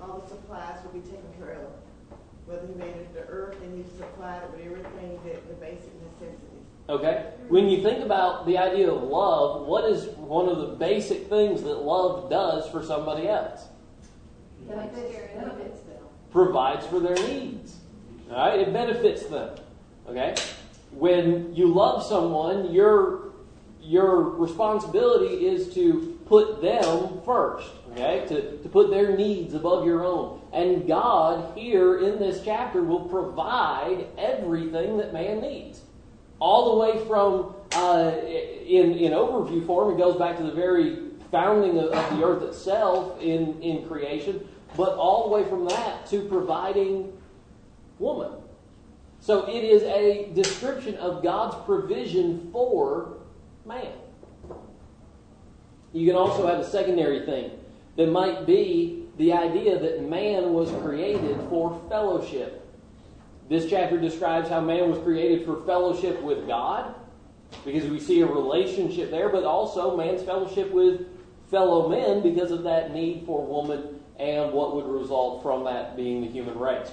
all the supplies will be taken care of. Whether he made it the earth and he supplied it with everything, the basic necessities. Okay? When you think about the idea of love, what is one of the basic things that love does for somebody else? Benefits them. Provides for their needs. All right? It benefits them. Okay? When you love someone, your responsibility is to put them first. Okay? To put their needs above your own. And God, here in this chapter, will provide everything that man needs. All the way from, in overview form, it goes back to the very founding of the earth itself in creation, but all the way from that to providing woman. So it is a description of God's provision for man. You can also have a secondary thing that might be the idea that man was created for fellowship. This chapter describes how man was created for fellowship with God, because we see a relationship there, but also man's fellowship with fellow men because of that need for woman and what would result from that being the human race.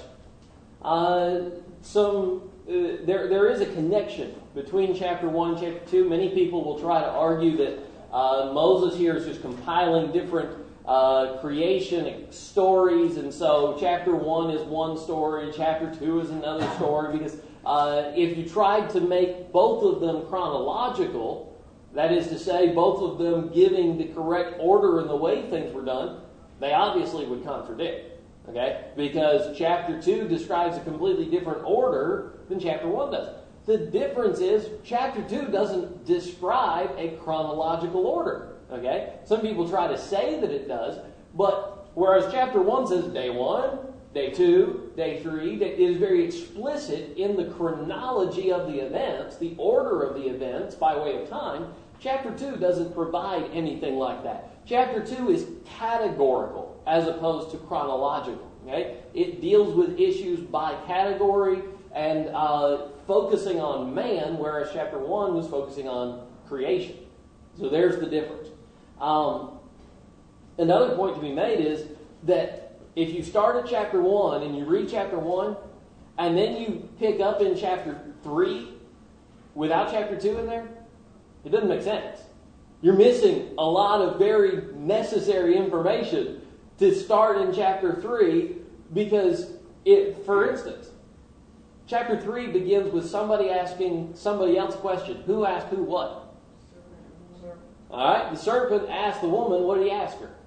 There is a connection between chapter 1 and chapter 2. Many people will try to argue that Moses here is just compiling different creation stories, and so chapter 1 is one story, chapter 2 is another story, because if you tried to make both of them chronological, that is to say, both of them giving the correct order in the way things were done, they obviously would contradict. Okay? Because chapter 2 describes a completely different order than chapter 1 does. The difference is chapter 2 doesn't describe a chronological order. Okay? Some people try to say that it does, but whereas chapter 1 says day 1, day 2, day 3, it is very explicit in the chronology of the events, the order of the events by way of time. Chapter 2 doesn't provide anything like that. Chapter 2 is categorical as opposed to chronological. Okay? It deals with issues by category and focusing on man, whereas chapter 1 was focusing on creation. So there's the difference. Another point to be made is that if you start at chapter 1 and you read chapter 1, and then you pick up in chapter 3 without chapter 2 in there, it doesn't make sense. You're missing a lot of very necessary information to start in chapter 3 because, for instance, chapter 3 begins with somebody asking somebody else a question. Who asked who what? All right, the serpent asked the woman, what did he ask her?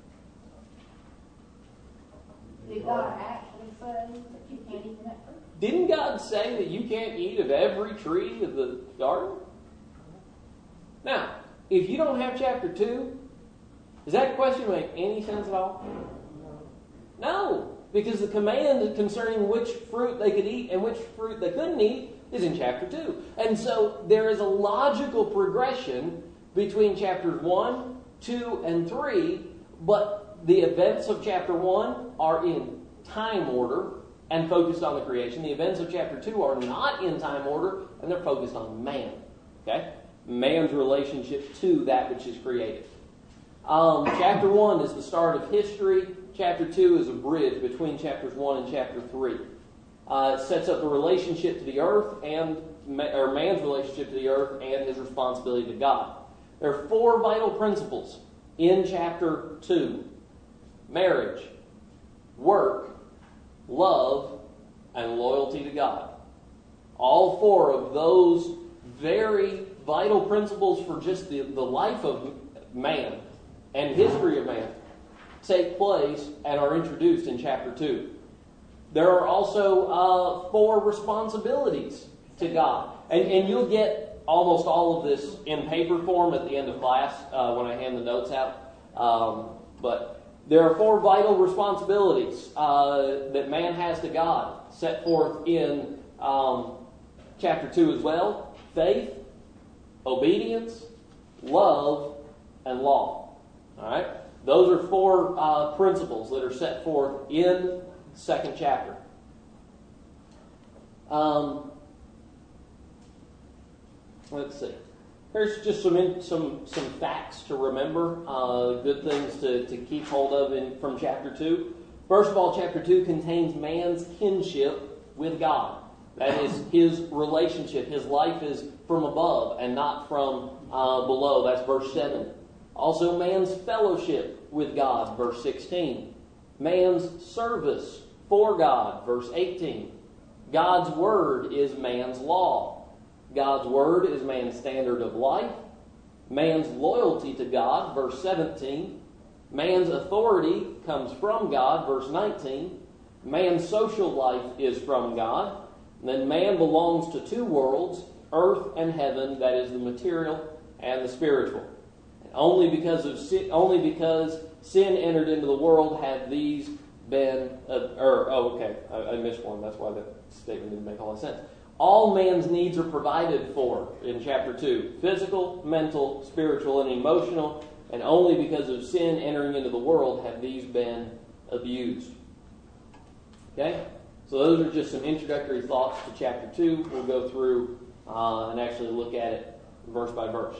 Did God actually say that you can't eat from that fruit? Didn't God say that you can't eat of every tree of the garden? Now, if you don't have chapter 2, does that question make any sense at all? No, because the command concerning which fruit they could eat and which fruit they couldn't eat is in chapter 2. And so there is a logical progression between chapters 1, 2, and 3, but the events of chapter 1 are in time order and focused on the creation. The events of chapter 2 are not in time order and they're focused on man. Okay? Man's relationship to that which is created. Chapter 1 is the start of history. Chapter 2 is a bridge between chapters 1 and chapter 3. It sets up the relationship to the earth or man's relationship to the earth and his responsibility to God. There are 4 vital principles in chapter 2. Marriage, work, love, and loyalty to God. All 4 of those very vital principles for just the life of man and history of man take place and are introduced in chapter 2. There are also 4 responsibilities to God. And you'll get almost all of this in paper form at the end of class when I hand the notes out. But there are 4 vital responsibilities that man has to God set forth in chapter 2 as well. Faith, obedience, love, and law. All right? Those are 4 principles that are set forth in the 2nd chapter. Let's see. Here's just some facts to remember, good things to keep hold of from chapter 2. First of all, chapter 2 contains man's kinship with God. That is his relationship. His life is from above and not from below. That's verse 7. Also, man's fellowship with God, verse 16. Man's service for God, verse 18. God's word is man's law. God's word is man's standard of life. Man's loyalty to God, verse 17. Man's authority comes from God, verse 19. Man's social life is from God. And then man belongs to two worlds, earth and heaven, that is the material and the spiritual. And only because sin entered into the world have these been, I missed one. That's why that statement didn't make a lot of sense. All man's needs are provided for in chapter 2. Physical, mental, spiritual, and emotional. And only because of sin entering into the world have these been abused. Okay? So those are just some introductory thoughts to chapter 2. We'll go through and actually look at it verse by verse.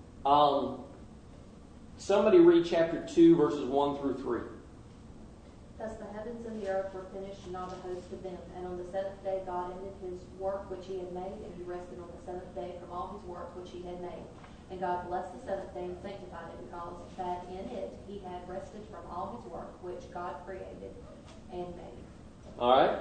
Somebody read chapter 2, verses 1 through 3. Thus the heavens and the earth were finished, and all the host of them. And on the seventh day God ended his work which he had made, and he rested on the seventh day from all his work which he had made. And God blessed the seventh day and sanctified it, because that in it he had rested from all his work which God created and made. All right.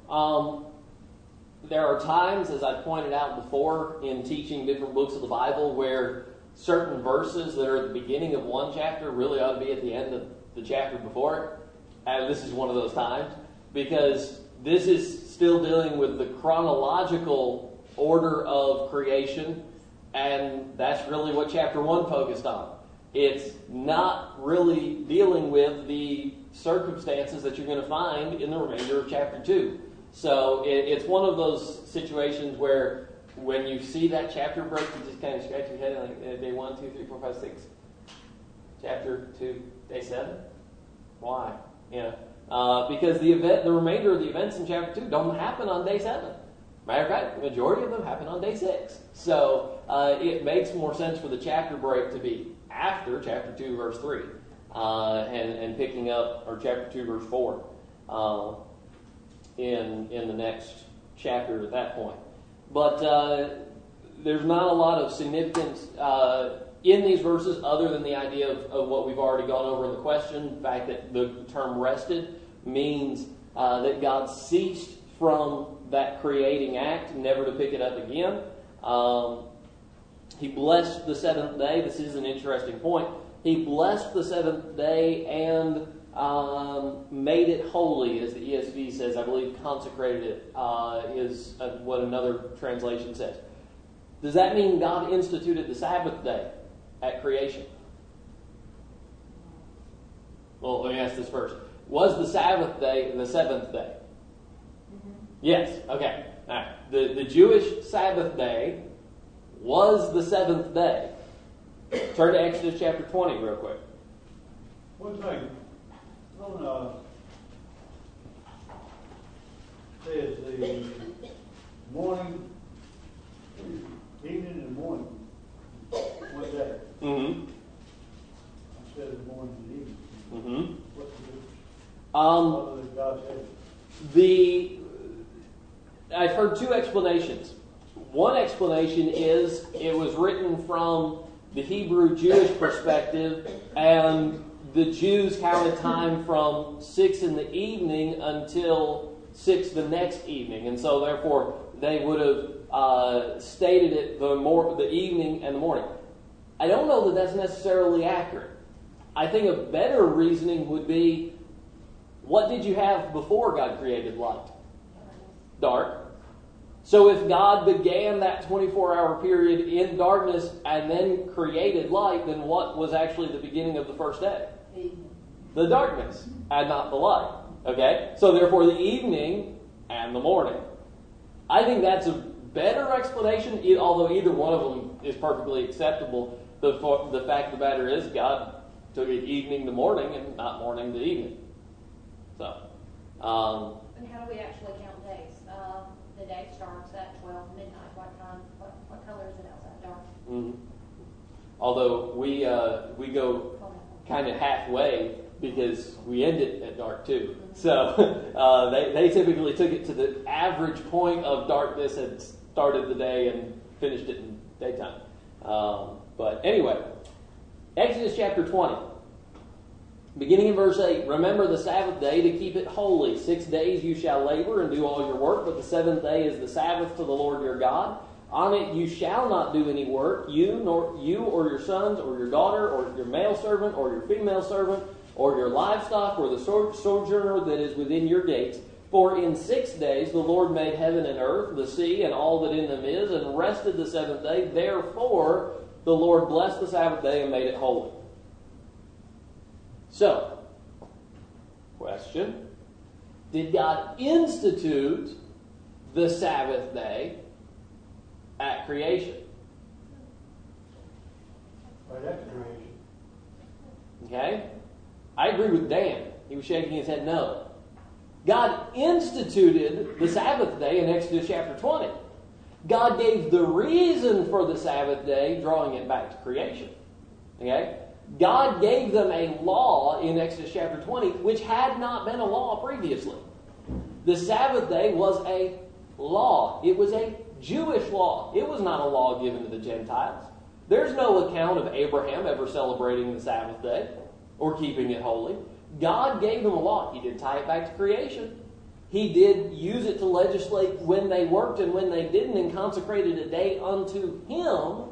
There are times, as I pointed out before, in teaching different books of the Bible, where certain verses that are at the beginning of one chapter really ought to be at the end of the chapter before it. And this is one of those times, because this is still dealing with the chronological order of creation, and that's really what chapter 1 focused on. It's not really dealing with the circumstances that you're going to find in the remainder of chapter 2. So it's one of those situations where when you see that chapter break, you just kind of scratch your head like, day 1, 2, 3, 4, 5, 6. Chapter 2, day 7? Why? Because the remainder of the events in chapter 2 don't happen on day 7. Matter of fact, the majority of them happen on day 6. So it makes more sense for the chapter break to be after chapter 2, verse 3, and picking up, or chapter 2, verse 4, in the next chapter at that point. But there's not a lot of significance in these verses other than the idea of what we've already gone over in the question. The fact that the term rested means that God ceased from that creating act, never to pick it up again. He blessed the seventh day. This is an interesting point. He blessed the seventh day and made it holy, as the ESV says. I believe consecrated it is what another translation says. Does that mean God instituted the Sabbath day at creation? Well, let me ask this first. Was the Sabbath day the seventh day? Mm-hmm. Yes. Okay. All right. The Jewish Sabbath day was the seventh day. Turn to Exodus chapter 20 real quick. One thing. On says the morning, evening and morning. What's that? Mm-hmm. Instead of morning and evening. Mm-hmm. What's the difference? God said? I've heard two explanations. One explanation is it was written from the Hebrew Jewish perspective, and the Jews counted time from 6 in the evening until 6 the next evening, and so therefore they would have stated it the evening and the morning. I don't know that that's necessarily accurate. I think a better reasoning would be, what did you have before God created light? Dark. So if God began that 24-hour period in darkness and then created light, then what was actually the beginning of the first day? The darkness and not the light. Okay? So therefore the evening and the morning. I think that's a better explanation, although either one of them is perfectly acceptable. The fact of the matter is God took it evening to morning and not morning to evening. So. And how do we actually count days? The day starts at 12 midnight. What time? What color is it outside? Dark. Mm-hmm. Although we go kind of halfway because we end it at dark too. So they typically took it to the average point of darkness and started the day and finished it in daytime. But anyway, Exodus chapter 20. Beginning in verse 8, remember the Sabbath day to keep it holy. 6 days you shall labor and do all your work, but the seventh day is the Sabbath to the Lord your God. On it you shall not do any work, you or your sons or your daughter or your male servant or your female servant or your livestock or the sojourner that is within your gates. For in 6 days the Lord made heaven and earth, the sea, and all that in them is, and rested the seventh day. Therefore the Lord blessed the Sabbath day and made it holy. So, question, did God institute the Sabbath day at creation? Right after creation. Okay? I agree with Dan. He was shaking his head no. God instituted the Sabbath day in Exodus chapter 20. God gave the reason for the Sabbath day, drawing it back to creation. Okay? God gave them a law in Exodus chapter 20, which had not been a law previously. The Sabbath day was a law. It was a Jewish law. It was not a law given to the Gentiles. There's no account of Abraham ever celebrating the Sabbath day or keeping it holy. God gave them a law. He did tie it back to creation. He did use it to legislate when they worked and when they didn't, and consecrated a day unto Him.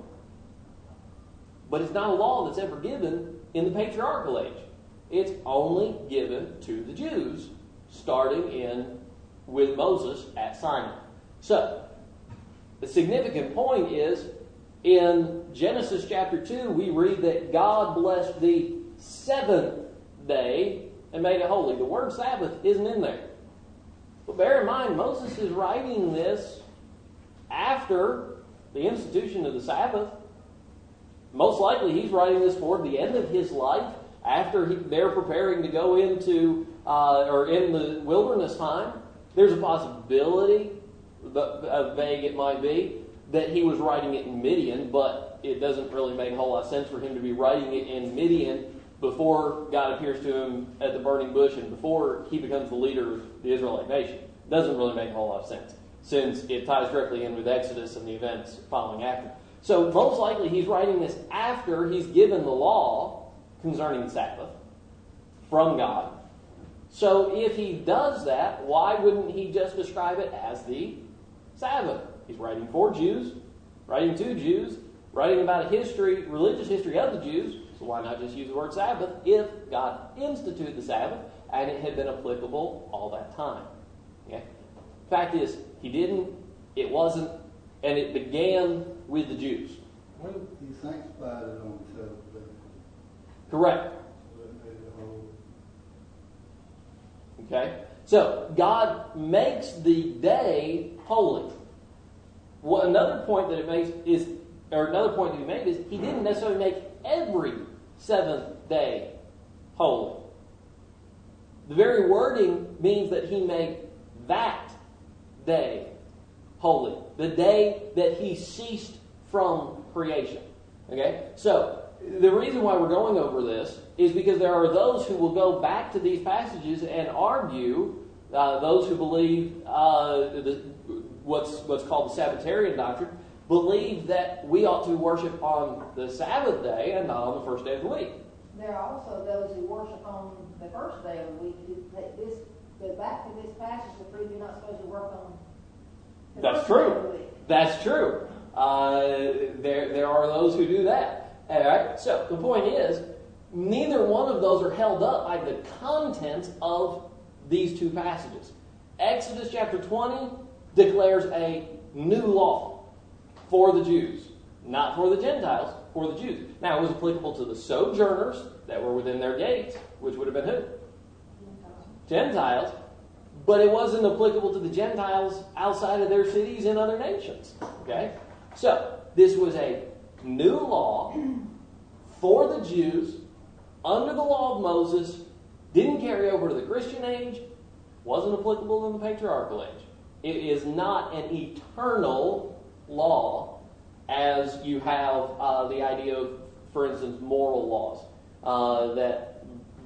But it's not a law that's ever given in the patriarchal age. It's only given to the Jews, starting with Moses at Sinai. So, the significant point is, in Genesis chapter 2, we read that God blessed the seventh day and made it holy. The word Sabbath isn't in there. But bear in mind, Moses is writing this after the institution of the Sabbath. Most likely he's writing this toward the end of his life, after they're preparing to go into, or in the wilderness time. There's a possibility, vague it might be, that he was writing it in Midian, but it doesn't really make a whole lot of sense for him to be writing it in Midian before God appears to him at the burning bush and before he becomes the leader of the Israelite nation. It doesn't really make a whole lot of sense, since it ties directly in with Exodus and the events following after. So most likely he's writing this after he's given the law concerning the Sabbath from God. So if he does that, why wouldn't he just describe it as the Sabbath? He's writing for Jews, writing to Jews, writing about a history, religious history of the Jews. So why not just use the word Sabbath if God instituted the Sabbath and it had been applicable all that time? Okay? Fact is, he didn't, it wasn't, and it began with the Jews. Well, he sanctified it on the seventh day. Correct. Okay? So, God makes the day holy. Well, another point that he made is he didn't necessarily make every seventh day holy. The very wording means that he made that day holy. The day that he ceased from creation. Okay? So, the reason why we're going over this is because there are those who will go back to these passages and argue, those who believe what's called the Sabbatarian doctrine, believe that we ought to worship on the Sabbath day and not on the first day of the week. There are also those who worship on the first day of the week. Go back to this passage to prove you're not supposed to work on the That's first day of the true. week. That's true. There are those who do that. All right. So the point is, neither one of those are held up by the contents of these two passages. Exodus chapter 20 declares a new law for the Jews, not for the Gentiles, for the Jews. Now, it was applicable to the sojourners that were within their gates, which would have been who? Gentiles. But it wasn't applicable to the Gentiles outside of their cities in other nations. Okay? So, this was a new law for the Jews under the law of Moses, didn't carry over to the Christian age, wasn't applicable in the patriarchal age. It is not an eternal law as you have the idea of, for instance, moral laws that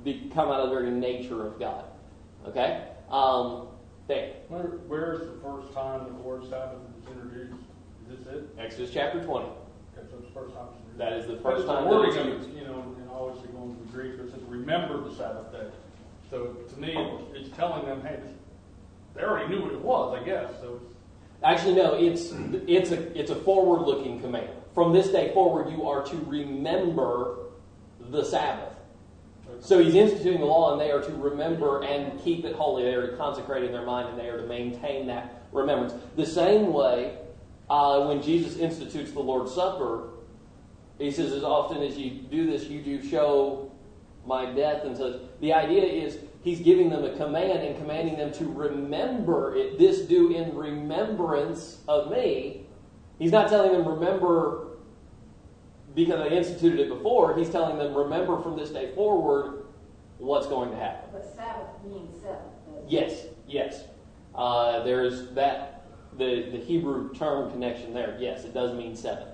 come out of the very nature of God. Okay? Dan. Where's the first time the word Sabbath is introduced? Is this it? Exodus chapter 20. Okay, so it's the first time it's introduced. That is the first time The that wording it's of it, and obviously going to the Greek, it says remember the Sabbath day. So to me, it's telling them, hey, they already knew what it was, I guess. So Actually, no, it's a forward-looking command. From this day forward, you are to remember the Sabbath. So he's instituting the law, and they are to remember and keep it holy. They are to consecrate in their mind, and they are to maintain that remembrance. The same way, when Jesus institutes the Lord's Supper, he says, as often as you do this, you do show my death. And so the idea is he's giving them a command and commanding them to remember it. This do in remembrance of me. He's not telling them remember because I instituted it before. He's telling them remember from this day forward what's going to happen. But Sabbath means seven. Yes. There's that, the Hebrew term connection there. Yes, it does mean 7.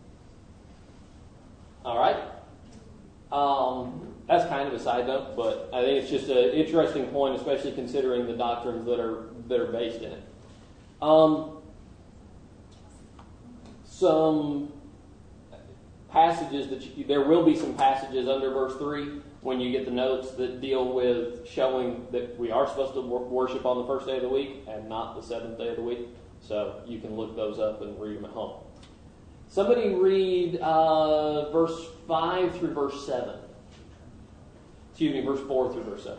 All right. That's kind of a side note, but I think it's just an interesting point, especially considering the doctrines that are based in it. Some passages there will be some passages under verse 3 when you get the notes that deal with showing that we are supposed to worship on the first day of the week and not the seventh day of the week. So you can look those up and read them at home. Somebody read verse 5 through verse 7. Excuse me, verse 4 through verse 7.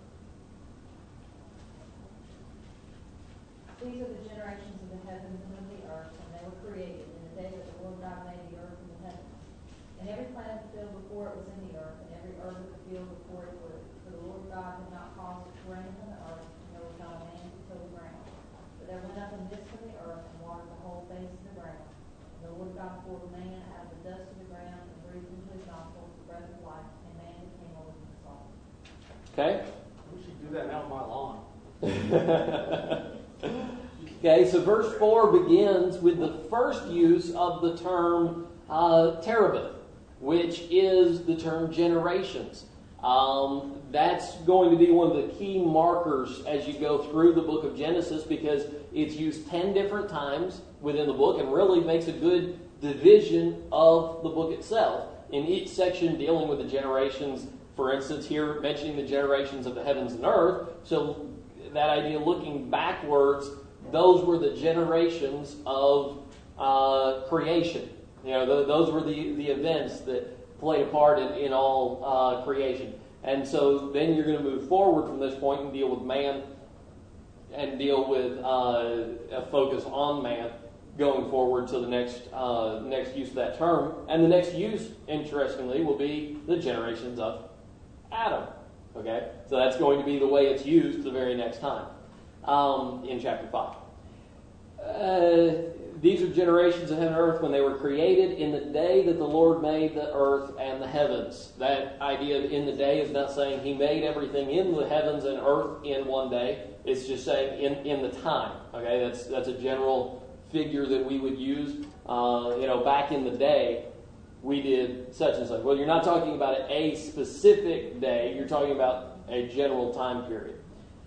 These are the generations of the heavens and of the earth, when they were created, in the day that the Lord God made the earth and the heavens. And every plant of the field before it was in the earth, and every herb of the field before it grew. For the Lord God had not caused it to rain on the earth, and there was not a man to till the ground. But there went up a mist from the earth, and watered the whole face of the ground. And the Lord God formed man out of the dust of the ground, and breathed into his nostrils the breath of life, and man became a living soul. Okay? we should do that now on my lawn. Okay, so verse 4 begins with the first use of the term terabith, which is the term generations. That's going to be one of the key markers as you go through the book of Genesis, because it's used 10 different times within the book and really makes a good division of the book itself. In each section dealing with the generations, for instance, here mentioning the generations of the heavens and earth, so that idea looking backwards, those were the generations of creation. Those were the events that played a part in all creation. And so then you're going to move forward from this point and deal with man and deal with a focus on man going forward to the next use of that term. And the next use, interestingly, will be the generations of Adam. Okay? So that's going to be the way it's used the very next time in chapter 5. These are generations of heaven and earth when they were created in the day that the Lord made the earth and the heavens. That idea of in the day is not saying he made everything in the heavens and earth in one day. It's just saying in the time. Okay, that's a general figure that we would use. Back in the day, we did such and such. Well, you're not talking about a specific day. You're talking about a general time period.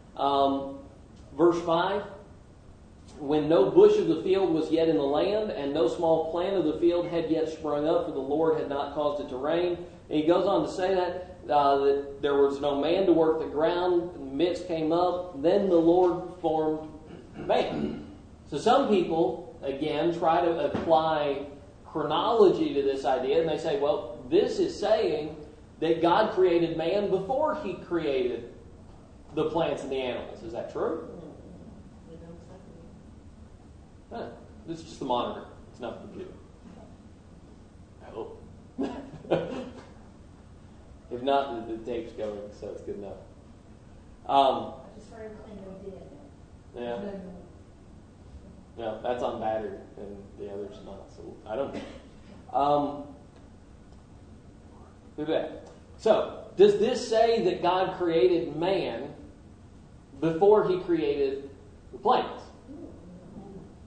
Verse 5. When no bush of the field was yet in the land, and no small plant of the field had yet sprung up, for the Lord had not caused it to rain. And he goes on to say that there was no man to work the ground, and mist came up, then the Lord formed man. So some people, again, try to apply chronology to this idea, and they say, well, this is saying that God created man before he created the plants and the animals. Is that true? This is just the monitor. It's not the computer. I hope. If not, the tape's going, so it's good enough. I just heard everything we did. Yeah. No, that's on battery, and the other's not. So I don't know. Do that. So, does this say that God created man before he created the plants?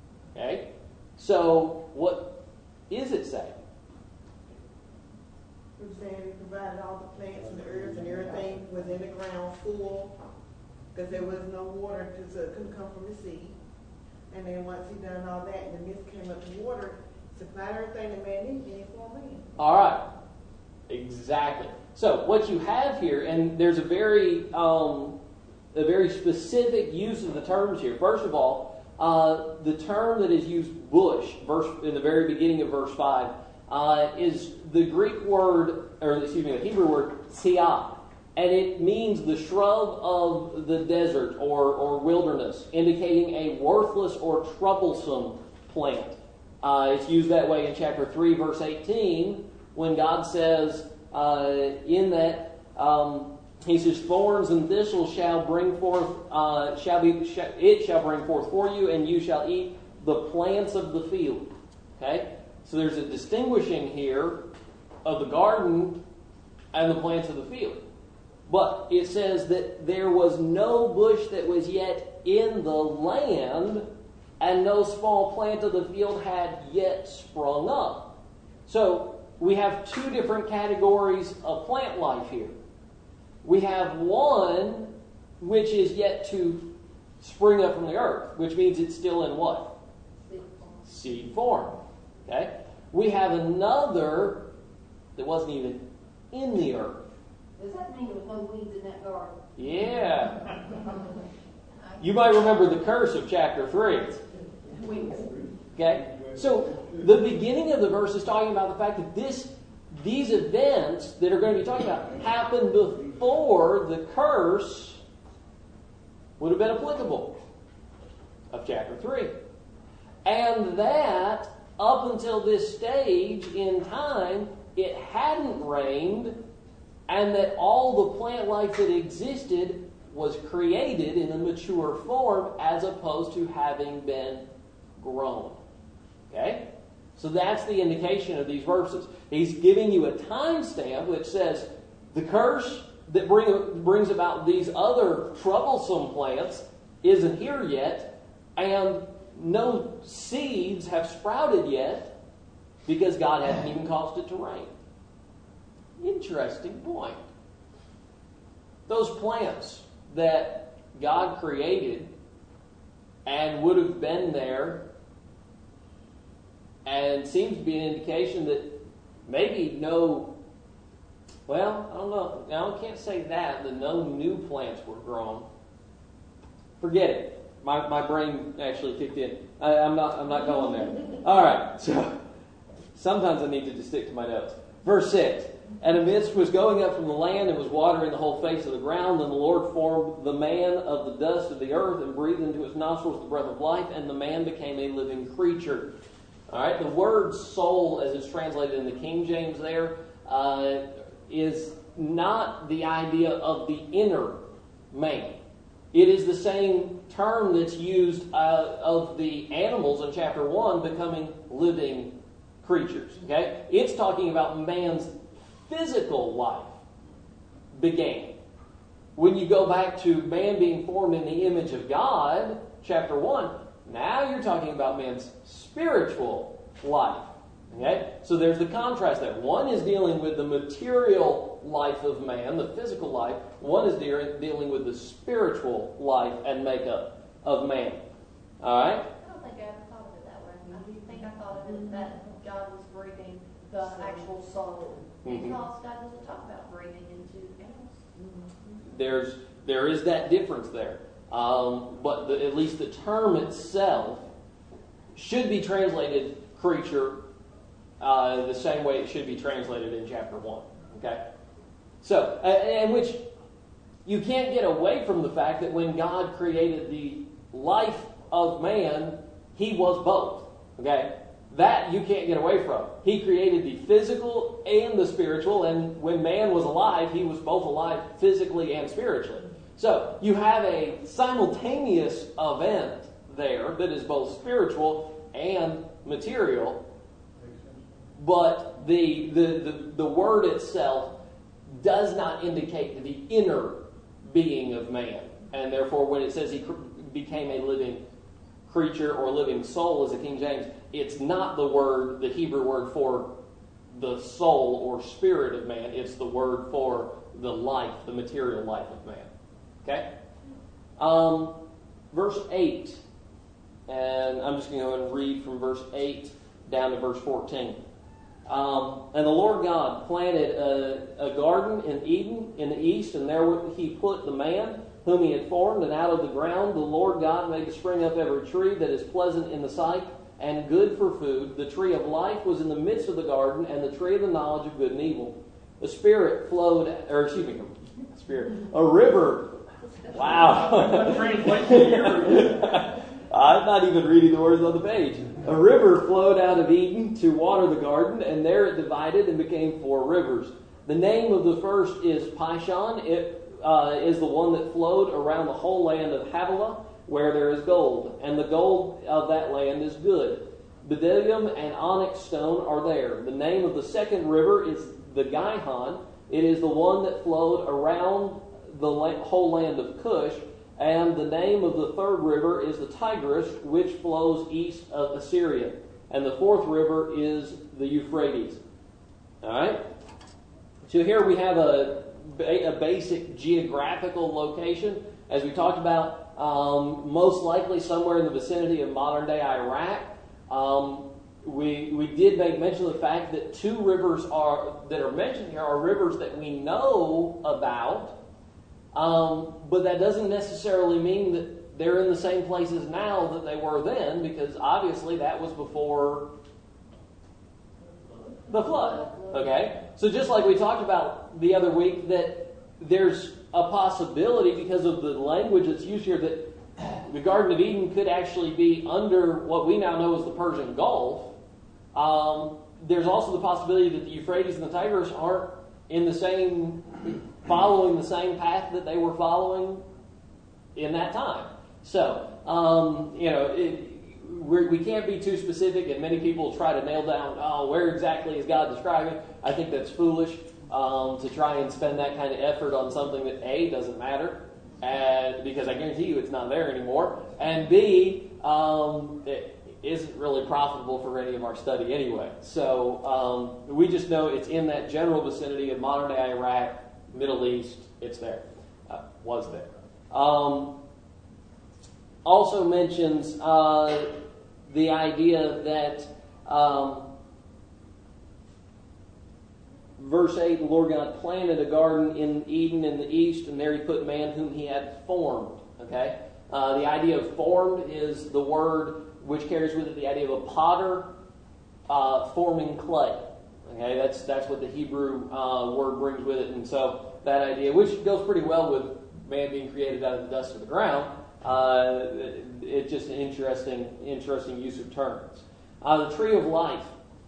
Okay? So, what is it saying? He was saying he provided all the plants and the herbs and everything was in the ground full, because there was no water, so it couldn't come from the sea. And then once he done all that, and the mist came up to water, supplied everything that man needed, and he formed man. All right. Exactly. So what you have here, and there's a very specific use of the terms here. First of all, the term that is used, bush, in the very beginning of verse 5, is the Greek word, the Hebrew word, siah. And it means the shrub of the desert or wilderness, indicating a worthless or troublesome plant. It's used that way in chapter 3, verse 18, when God says He says, "Thorns and thistles shall bring forth, it shall bring forth for you, and you shall eat the plants of the field." Okay, so there's a distinguishing here of the garden and the plants of the field. But it says that there was no bush that was yet in the land, and no small plant of the field had yet sprung up. So we have two different categories of plant life here. We have one which is yet to spring up from the earth, which means it's still in what? Seed form. Okay? We have another that wasn't even in the earth. Does that mean there was no weeds in that garden? Yeah. You might remember the curse of chapter 3. Weeds. Okay? So the beginning of the verse is talking about the fact that these events that are going to be talking about happened before the curse would have been applicable of chapter 3. And that up until this stage in time, it hadn't rained, and that all the plant life that existed was created in a mature form as opposed to having been grown. Okay? So that's the indication of these verses. He's giving you a time stamp which says the curse that brings about these other troublesome plants isn't here yet, and no seeds have sprouted yet because God hasn't even caused it to rain. Interesting point. Those plants that God created and would have been there, and seems to be an indication that maybe I don't know. Now I can't say that no new plants were grown. Forget it. My brain actually kicked in. I'm not going there. All right. So sometimes I need to just stick to my notes. Verse 6. "And a mist was going up from the land and was watering the whole face of the ground. Then the Lord formed the man of the dust of the earth and breathed into his nostrils the breath of life, and the man became a living creature." All right, the word soul, as it's translated in the King James there, is not the idea of the inner man. It is the same term that's used of the animals in chapter 1 becoming living creatures. Okay, it's talking about man's physical life began. When you go back to man being formed in the image of God, chapter 1, now you're talking about man's spiritual life. Okay? So there's the contrast there. One is dealing with the material life of man, the physical life. One is dealing with the spiritual life and makeup of man. All right? I don't think I ever thought of it that way. I think I thought of it that God was breathing the actual soul. Mm-hmm. Because God doesn't talk about breathing into animals. There is that difference there. But at least the term itself should be translated creature the same way it should be translated in chapter 1. Okay? So, and which you can't get away from the fact that when God created the life of man, He was both. Okay? That you can't get away from. He created the physical and the spiritual, and when man was alive, he was both alive physically and spiritually. So, you have a simultaneous event there that is both spiritual and material, but the word itself does not indicate the inner being of man. And therefore, when it says he became a living creature or living soul, as the King James, it's not the Hebrew word for the soul or spirit of man. It's the word for the life, the material life of man. Okay? Verse 8. And I'm just going to go ahead and read from verse 8 down to verse 14. And the Lord God planted a garden in Eden in the east, and there he put the man whom he had formed, and out of the ground the Lord God made to spring up every tree that is pleasant in the sight and good for food. The tree of life was in the midst of the garden, and the tree of the knowledge of good and evil. A river. Wow. I'm not even reading the words on the page. A river flowed out of Eden to water the garden, and there it divided and became 4 rivers. The name of the first is Pishon. It is the one that flowed around the whole land of Havilah, where there is gold, and the gold of that land is good. Bdellium and onyx stone are there. The name of the second river is the Gihon. It is the one that flowed around the whole land of Cush. And the name of the third river is the Tigris, which flows east of Assyria. And the fourth river is the Euphrates. All right? So here we have a basic geographical location. As we talked about, most likely somewhere in the vicinity of modern-day Iraq. We did make mention of the fact that 2 rivers that are mentioned here are rivers that we know about. But that doesn't necessarily mean that they're in the same places now that they were then, because obviously that was before the flood. Okay? So just like we talked about the other week, that there's a possibility, because of the language that's used here, that the Garden of Eden could actually be under what we now know as the Persian Gulf. There's also the possibility that the Euphrates and the Tigris aren't in the same, following the same path that they were following in that time. So, we can't be too specific, and many people try to nail down, where exactly is God describing? I think that's foolish to try and spend that kind of effort on something that A, doesn't matter, and because I guarantee you it's not there anymore, and B, it isn't really profitable for any of our study anyway. So we just know it's in that general vicinity of modern-day Iraq, Middle East. It's there. Was there. Also mentions the idea that verse 8, the Lord God planted a garden in Eden in the east, and there he put man whom he had formed. Okay? The idea of formed is the word which carries with it the idea of a potter forming clay. Okay, that's what the Hebrew word brings with it, and so that idea, which goes pretty well with man being created out of the dust of the ground, it's just an interesting use of terms. The tree of life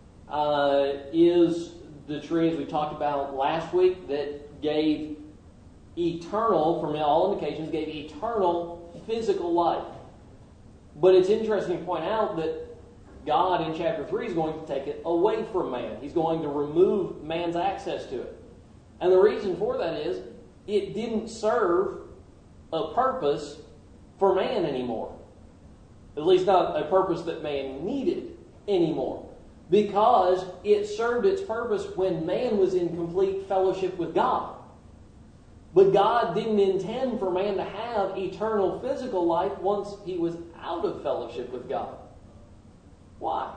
is the tree, as we talked about last week, that gave eternal, from all indications, gave eternal physical life. But it's interesting to point out that God in chapter 3 is going to take it away from man. He's going to remove man's access to it. And the reason for that is it didn't serve a purpose for man anymore. At least not a purpose that man needed anymore. Because it served its purpose when man was in complete fellowship with God. But God didn't intend for man to have eternal physical life once he was out of fellowship with God. Why?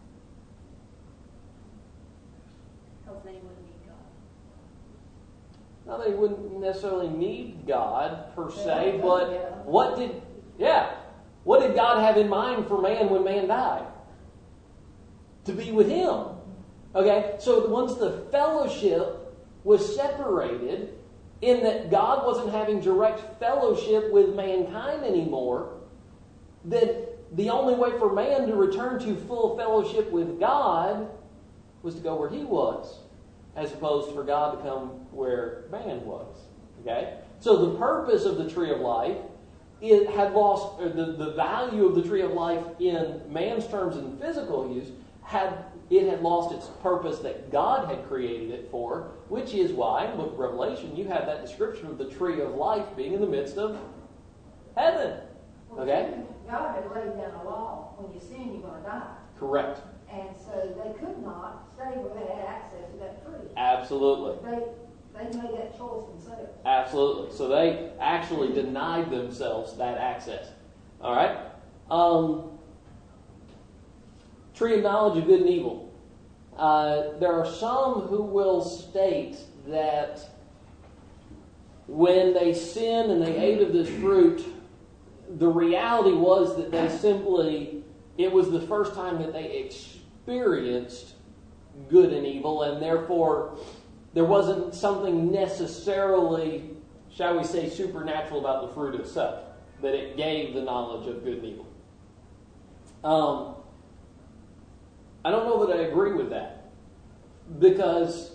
Because they wouldn't need God. Now, they wouldn't necessarily need God per se, but what did God have in mind for man when man died? To be with him. Okay, so once the fellowship was separated, in that God wasn't having direct fellowship with mankind anymore, then the only way for man to return to full fellowship with God was to go where he was, as opposed for God to come where man was. Okay? So the purpose of the tree of life, it had lost, or the value of the tree of life in man's terms and physical use, had lost its purpose that God had created it for, which is why, in the book of Revelation, you have that description of the tree of life being in the midst of heaven. Okay? God had laid down a law. When you sin, you're going to die. Correct. And so they could not stay where they had access to that tree. Absolutely. They made that choice themselves. Absolutely. So they actually denied themselves that access. All right? Tree of knowledge of good and evil. There are some who will state that when they sinned and they ate of this fruit, the reality was that it was the first time that they experienced good and evil, and therefore there wasn't something necessarily, shall we say, supernatural about the fruit itself, that it gave the knowledge of good and evil. I don't know that I agree with that, because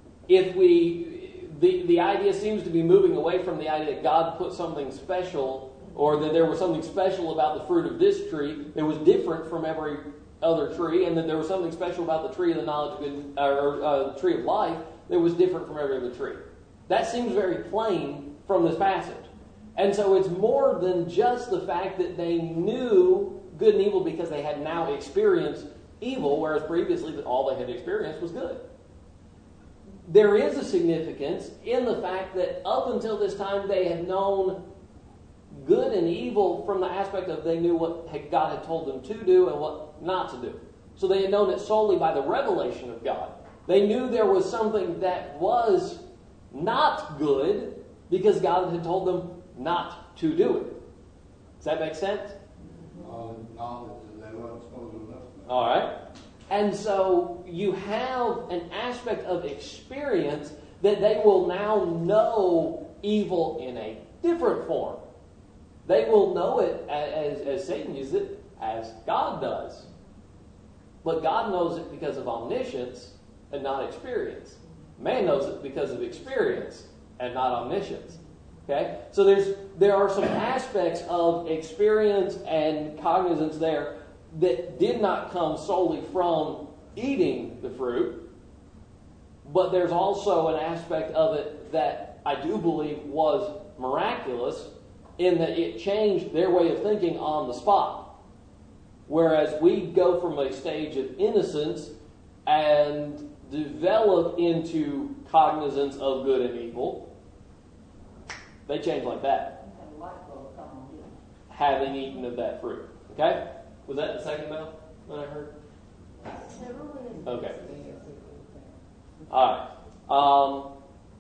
the idea seems to be moving away from the idea that God put something special, or that there was something special about the fruit of this tree that was different from every other tree, and that there was something special about the tree of the knowledge of good, or tree of life that was different from every other tree. That seems very plain from this passage. And so it's more than just the fact that they knew good and evil because they had now experienced evil, whereas previously all they had experienced was good. There is a significance in the fact that up until this time they had known good and evil from the aspect of they knew what God had told them to do and what not to do. So they had known it solely by the revelation of God. They knew there was something that was not good because God had told them not to do it. Does that make sense? Knowledge that they weren't supposed to know. All right. And so you have an aspect of experience that they will now know evil in a different form. They will know it as Satan uses it, as God does. But God knows it because of omniscience and not experience. Man knows it because of experience and not omniscience. Okay? So there are some aspects of experience and cognizance there that did not come solely from eating the fruit, but there's also an aspect of it that I do believe was miraculous in that it changed their way of thinking on the spot. Whereas we go from a stage of innocence and develop into cognizance of good and evil, they change like that, having eaten of that fruit. Okay? Was that the second bell that I heard? Okay. All right.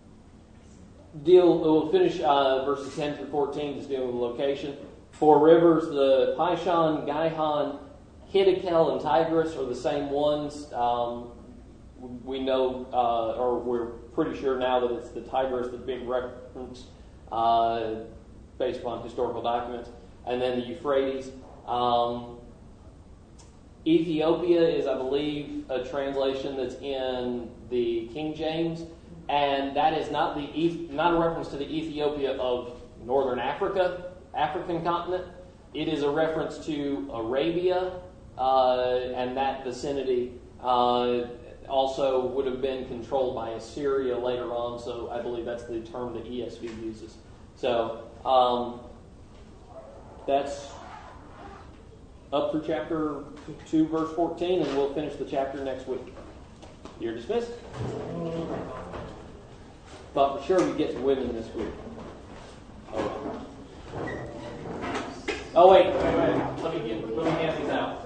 We'll finish verses 10 through 14, just dealing with the location. 4 rivers, the Pishon, Gihon, Hiddekel, and Tigris are the same ones. We know, or we're pretty sure now that it's the Tigris that's being referenced based upon historical documents. And then the Euphrates. Ethiopia is, I believe, a translation that's in the King James, and that is not a reference to the Ethiopia of northern Africa, African continent. It is a reference to Arabia, and that vicinity also would have been controlled by Assyria later on, so I believe that's the term that ESV uses. So that's up through chapter 2, verse 14, and we'll finish the chapter next week. You're dismissed. Thought for sure we'd get some women this week. Oh wait. Let me get these out.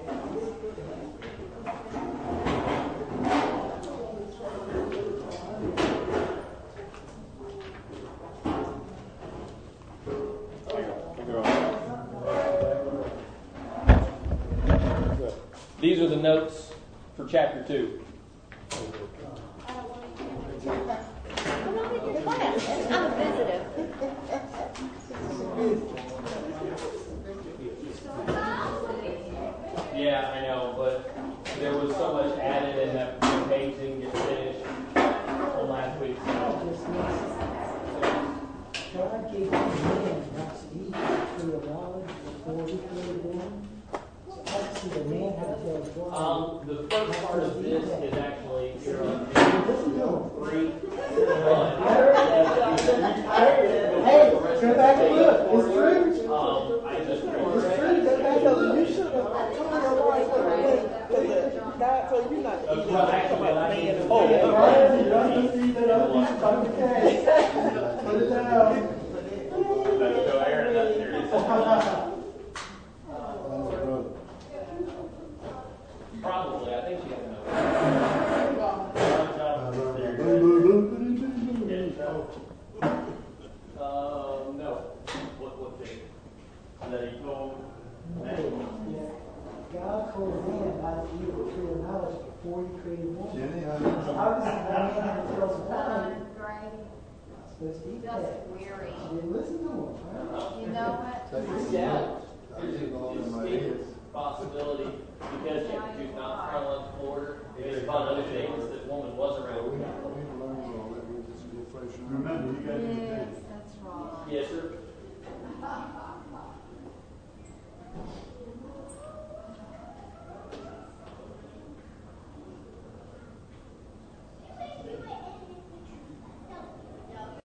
These are the notes for chapter 2. I'm a visitor. Yeah, I know, but there was so much added in that page didn't get finished from last week. God gave man not to eat the tree of knowledge before he created man. So obviously the man had to tell God. The first part of this is actually here on page 3. Hey, go back and look. It's true. I just It's true. Go back and look. You should have told your wife what it is. Probably, I think she had to know. No. What thing? That he told. God told man not to eat the tree of knowledge before he created woman. Jenny, So obviously that man had to tell his wife, Grady, I'm supposed to eat just that. weary. She didn't listen to him, right? You know what? Yeah. I get all in my There's head. a possibility, because chapter 2 is not chronological order, based upon other statements that woman was We around. need to learn all that, we just get fresh. Remember, you guys